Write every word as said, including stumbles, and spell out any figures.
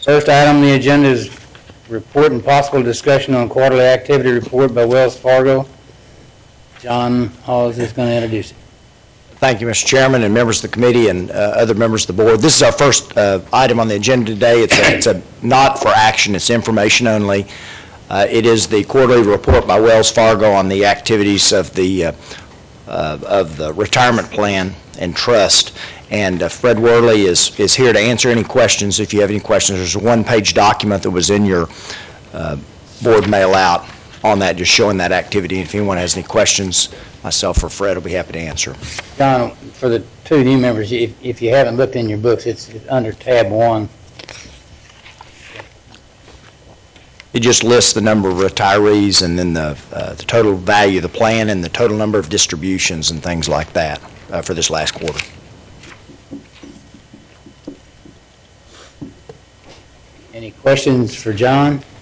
First item on the agenda is report and possible discussion on quarterly activity report by Wells Fargo. John Hawes is going to introduce it. Thank you, Mister Chairman, and members of the committee and uh, other members of the board. This is our first uh, item on the agenda today. It's a, it's a not for action, it's information only. Uh, it is the quarterly report by Wells Fargo on the activities of the, uh, uh, of the retirement plan and trust. And uh, Fred Worley is, is here to answer any questions. If you have any questions, there's a one-page document that was in your uh, board mail out on that, just showing that activity. If anyone has any questions, myself or Fred will be happy to answer. John, for the two new members, if, if you haven't looked in your books, it's under tab one. It just lists the number of retirees and then the, uh, the total value of the plan and the total number of distributions and things like that uh, for this last quarter. Any questions for John?